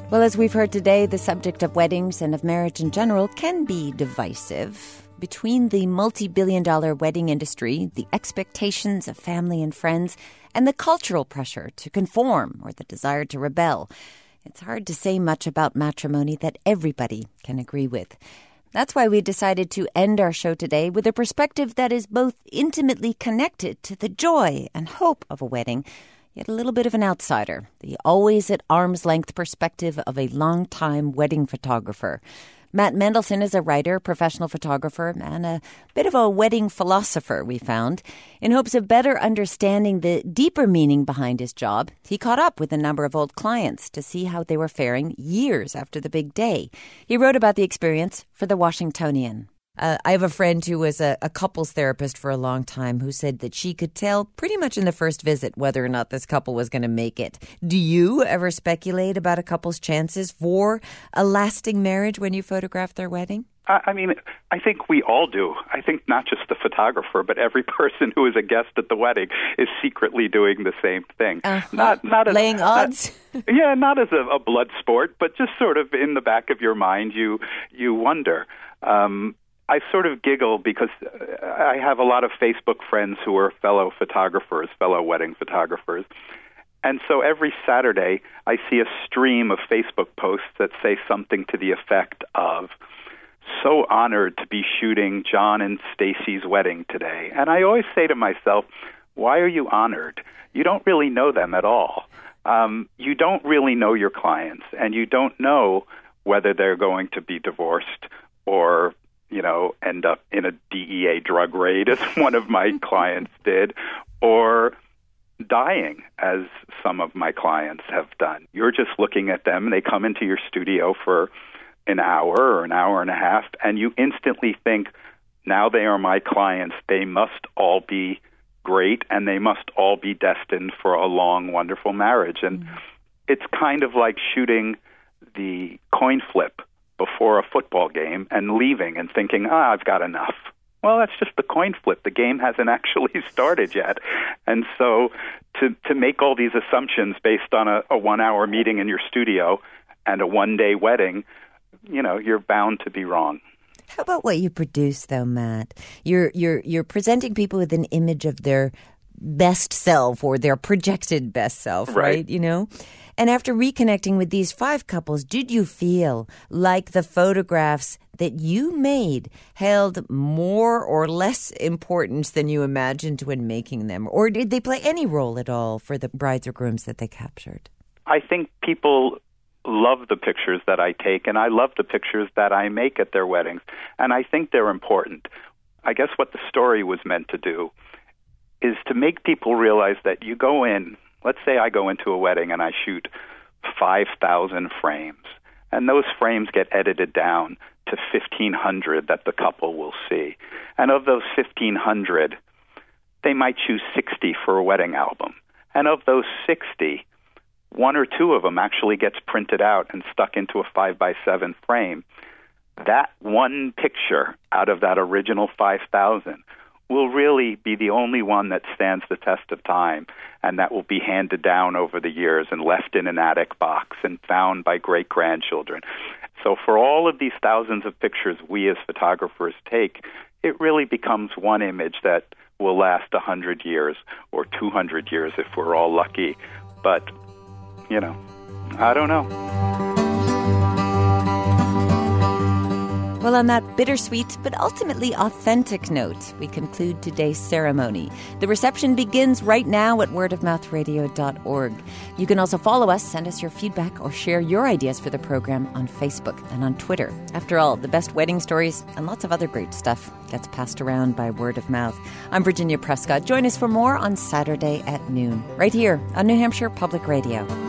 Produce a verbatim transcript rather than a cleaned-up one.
Well, as we've heard today, the subject of weddings and of marriage in general can be divisive. Between the multi-billion dollar wedding industry, the expectations of family and friends, and the cultural pressure to conform or the desire to rebel, it's hard to say much about matrimony that everybody can agree with. That's why we decided to end our show today with a perspective that is both intimately connected to the joy and hope of a wedding, yet a little bit of an outsider, the always at arm's length perspective of a longtime wedding photographer. Matt Mendelson is a writer, professional photographer, and a bit of a wedding philosopher, we found. In hopes of better understanding the deeper meaning behind his job, he caught up with a number of old clients to see how they were faring years after the big day. He wrote about the experience for The Washingtonian. Uh, I have a friend who was a, a couples therapist for a long time who said that she could tell pretty much in the first visit whether or not this couple was going to make it. Do you ever speculate about a couple's chances for a lasting marriage when you photograph their wedding? I mean, I think we all do. I think not just the photographer, but every person who is a guest at the wedding is secretly doing the same thing. Uh-huh. Not, not as, laying odds. Not, yeah, not as a, a blood sport, but just sort of in the back of your mind, you you wonder. Um, I sort of giggle because I have a lot of Facebook friends who are fellow photographers, fellow wedding photographers. And so every Saturday, I see a stream of Facebook posts that say something to the effect of, "So honored to be shooting John and Stacy's wedding today." And I always say to myself, why are you honored? You don't really know them at all. Um, you don't really know your clients, and you don't know whether they're going to be divorced or, you know, end up in a D E A drug raid, as one of my clients did, or dying, as some of my clients have done. You're just looking at them, and they come into your studio for an hour or an hour and a half, and you instantly think, now they are my clients. They must all be great, and they must all be destined for a long, wonderful marriage. And mm-hmm. it's kind of like shooting the coin flip before a football game and leaving and thinking, ah, I've got enough. Well, that's just the coin flip. The game hasn't actually started yet. And so to to make all these assumptions based on a, a one-hour meeting in your studio and a one-day wedding, you know, you're bound to be wrong. How about what you produce, though, Matt? You're you're you're presenting people with an image of their best self or their projected best self, right? right? You know? And after reconnecting with these five couples, did you feel like the photographs that you made held more or less importance than you imagined when making them? Or did they play any role at all for the brides or grooms that they captured? I think people love the pictures that I take, and I love the pictures that I make at their weddings, and I think they're important. I guess what the story was meant to do is to make people realize that you go in, let's say I go into a wedding and I shoot five thousand frames, and those frames get edited down to fifteen hundred that the couple will see. And of those fifteen hundred, they might choose sixty for a wedding album. And of those sixty, one or two of them actually gets printed out and stuck into a five by seven frame. That one picture out of that original five thousand will really be the only one that stands the test of time, and that will be handed down over the years and left in an attic box and found by great-grandchildren. So for all of these thousands of pictures we as photographers take, it really becomes one image that will last one hundred years or two hundred years if we're all lucky. But, you know, I don't know. Well, on that bittersweet but ultimately authentic note, we conclude today's ceremony. The reception begins right now at word of mouth radio dot org. You can also follow us, send us your feedback, or share your ideas for the program on Facebook and on Twitter. After all, the best wedding stories and lots of other great stuff gets passed around by word of mouth. I'm Virginia Prescott. Join us for more on Saturday at noon, right here on New Hampshire Public Radio.